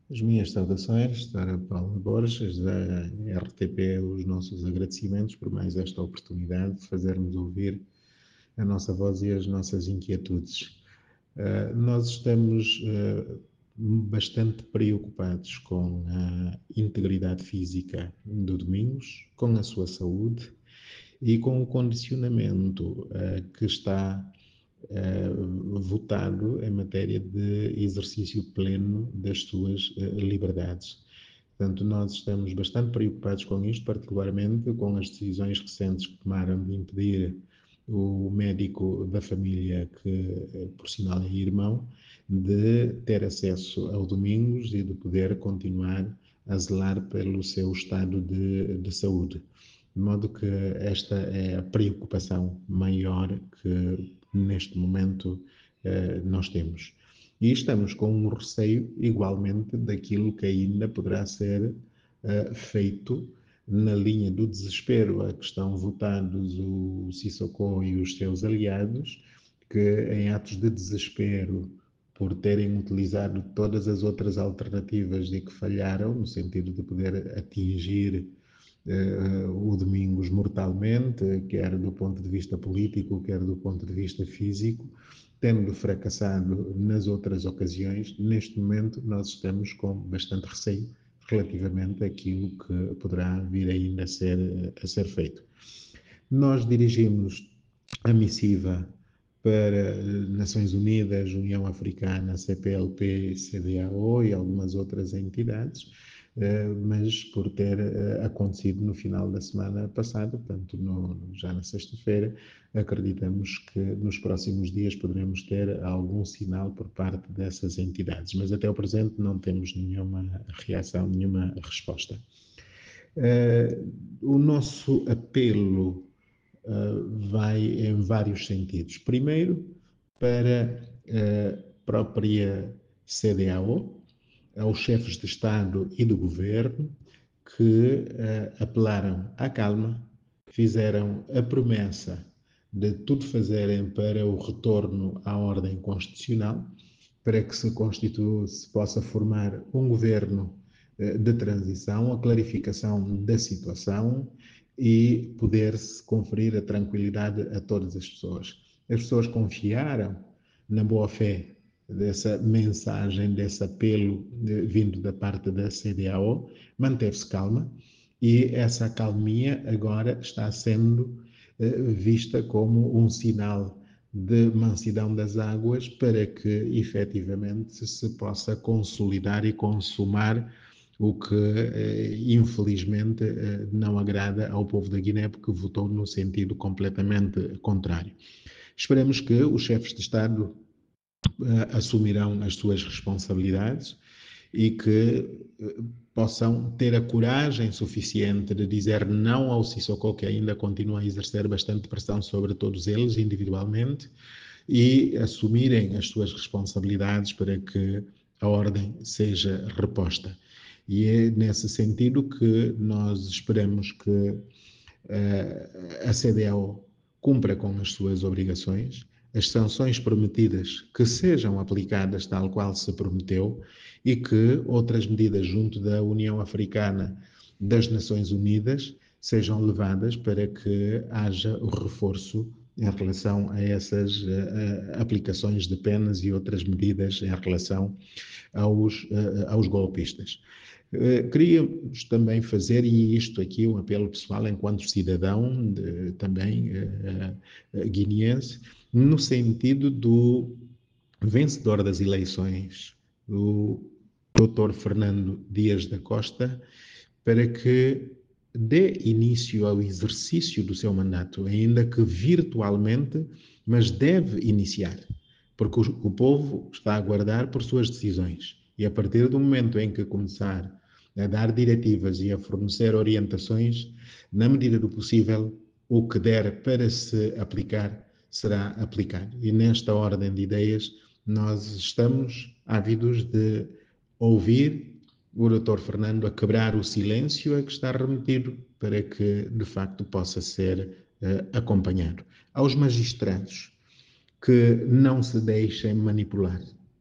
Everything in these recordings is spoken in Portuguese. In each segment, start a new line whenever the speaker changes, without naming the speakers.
As minhas saudações, Sra. Paula Borges, da RTP, os nossos agradecimentos por mais esta oportunidade de fazermos ouvir a nossa voz e as nossas inquietudes. Nós estamos bastante preocupados com a integridade física do Domingos, com a sua saúde e com o condicionamento que está votado em matéria de exercício pleno das suas liberdades. Portanto, nós estamos bastante preocupados com isto, particularmente com as decisões recentes que tomaram de impedir o médico da família, que por sinal é irmão, de ter acesso ao Domingos e de poder continuar a zelar pelo seu estado de saúde. De modo que esta é a preocupação maior que neste momento nós temos. E estamos com um receio igualmente daquilo que ainda poderá ser feito na linha do desespero a que estão votados o Sissoko e os seus aliados, que em atos de desespero por terem utilizado todas as outras alternativas e que falharam, no sentido de poder atingir o Domingos mortalmente, quer do ponto de vista político, quer do ponto de vista físico, tendo fracassado nas outras ocasiões, neste momento nós estamos com bastante receio relativamente àquilo que poderá vir ainda a ser feito. Nós dirigimos a missiva para Nações Unidas, União Africana, CPLP, CDAO e algumas outras entidades, mas por ter acontecido no final da semana passada, portanto, já na sexta-feira, acreditamos que nos próximos dias poderemos ter algum sinal por parte dessas entidades, mas até o presente não temos nenhuma reação, nenhuma resposta. O nosso apelo vai em vários sentidos. Primeiro, para a própria CDAO, aos chefes de Estado e de Governo que apelaram à calma, fizeram a promessa de tudo fazerem para o retorno à ordem constitucional, para que se possa formar um governo de transição, a clarificação da situação e poder-se conferir a tranquilidade a todas as pessoas. As pessoas confiaram na boa-fé dessa mensagem, desse apelo vindo da parte da CDAO, manteve-se calma e essa calmia agora está sendo vista como um sinal de mansidão das águas para que efetivamente se possa consolidar e consumar o que infelizmente não agrada ao povo da Guiné, porque votou no sentido completamente contrário. Esperemos que os chefes de Estado assumirão as suas responsabilidades e que possam ter a coragem suficiente de dizer não ao Sissoko, que ainda continua a exercer bastante pressão sobre todos eles individualmente, e assumirem as suas responsabilidades para que a ordem seja reposta. E é nesse sentido que nós esperamos que a CDAO cumpra com as suas obrigações, as sanções prometidas que sejam aplicadas tal qual se prometeu e que outras medidas junto da União Africana, das Nações Unidas, sejam levadas para que haja o reforço em relação a essas aplicações de penas e outras medidas em relação aos golpistas. Queríamos também fazer, e isto aqui um apelo pessoal enquanto cidadão também guineense, no sentido do vencedor das eleições, o Dr. Fernando Dias da Costa, para que dê início ao exercício do seu mandato, ainda que virtualmente, mas deve iniciar, porque o povo está a aguardar por suas decisões. E a partir do momento em que começar a dar diretivas e a fornecer orientações, na medida do possível, o que der para se aplicar será aplicado. E nesta ordem de ideias, nós estamos ávidos de ouvir o Dr. Fernando a quebrar o silêncio a que está remetido para que, de facto, possa ser acompanhado. Aos magistrados que não se deixem manipular.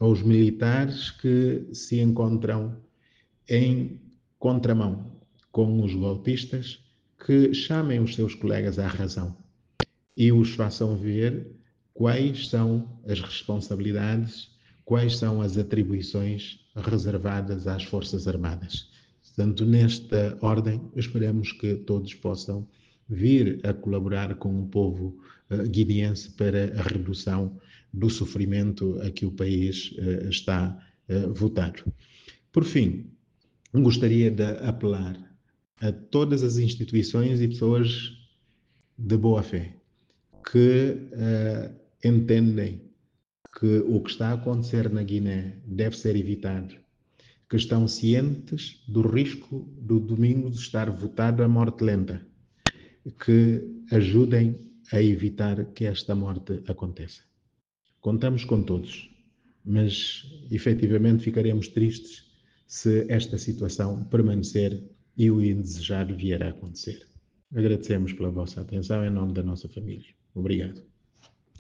aos militares que se encontram em contramão com os golpistas, que chamem os seus colegas à razão e os façam ver quais são as responsabilidades, quais são as atribuições reservadas às Forças Armadas. Portanto, nesta ordem, esperamos que todos possam vir a colaborar com o povo guineense para a redução do sofrimento a que o país está votado. Por fim, gostaria de apelar a todas as instituições e pessoas de boa fé que entendem que o que está a acontecer na Guiné deve ser evitado, que estão cientes do risco do domingo de estar votado a morte lenta, que ajudem a evitar que esta morte aconteça. Contamos com todos, mas efetivamente ficaremos tristes se esta situação permanecer e o indesejado vier a acontecer. Agradecemos pela vossa atenção em nome da nossa família. Obrigado.